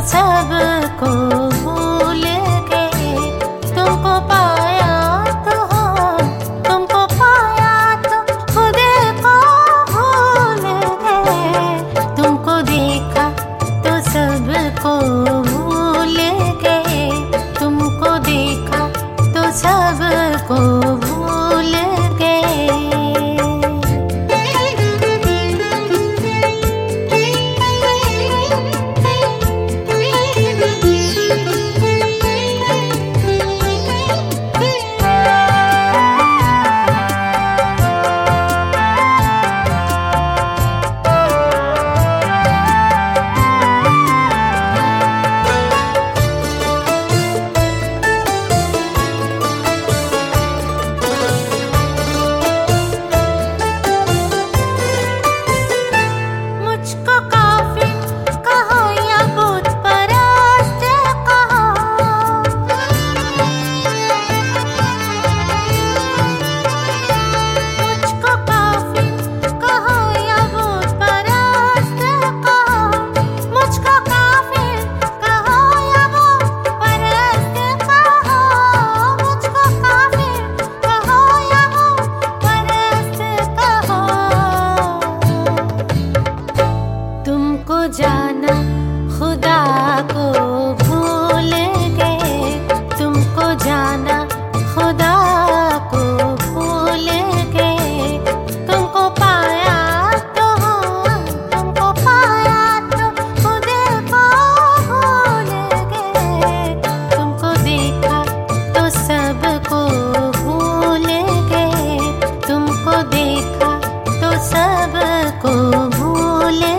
सबको भूल गए। तुमको पाया तो हम, तुमको पाया तो खुद को भूल गए। तुमको देखा तो सबको भूल गए। तुमको देखा तो सबको भूल गए। जाना खुदा को भूल गए। तुमको जाना खुदा को भूल गए। तुमको पाया तो हम, तुमको पाया तो खुद को भूल गए। तुमको देखा तो सबको भूल गए। तुमको देखा तो सबको भूल गए।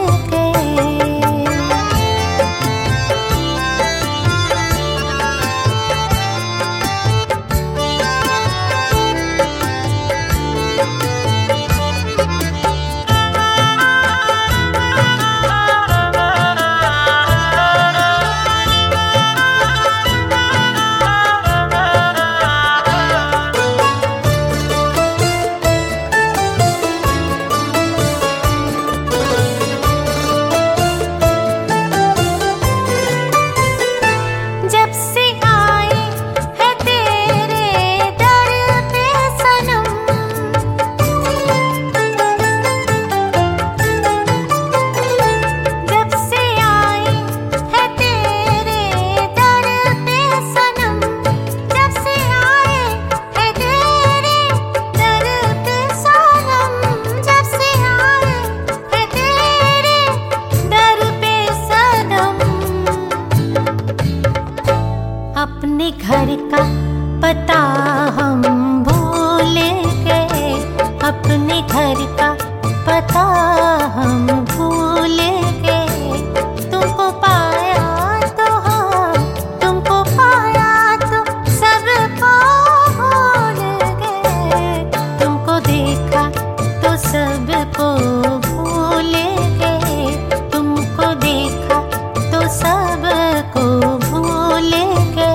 अपने घर का पता हम भूल गए। अपने घर का पता हम भूल गए। तुमको पाया तो हम, तुमको पाया तो सबको भूल गए। तुमको देखा तो सबको भूल गए। तुमको देखा तो सबको भूल गए।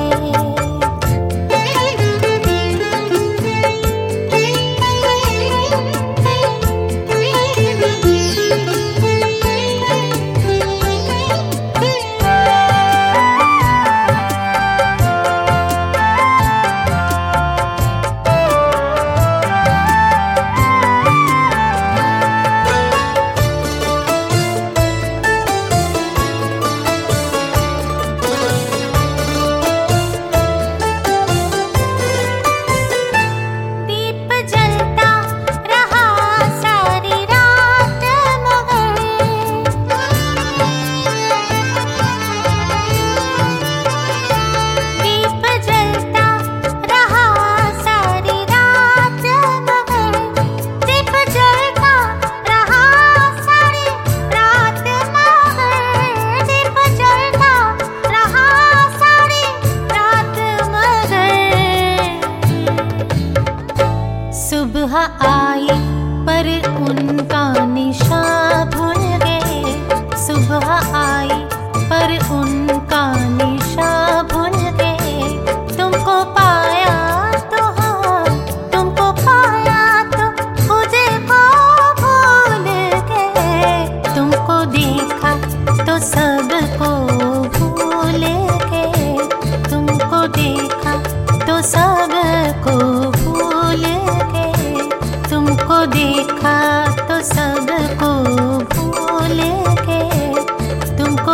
सुबह आई पर उनका निशान भूल गए। सुबह आई पर उनका निशान भूल गए। तुमको पाया तो हम, तुमको पाया तो खुद को भूल गए। तुमको देखा तो सबको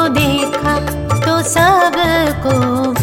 देखा तो सबको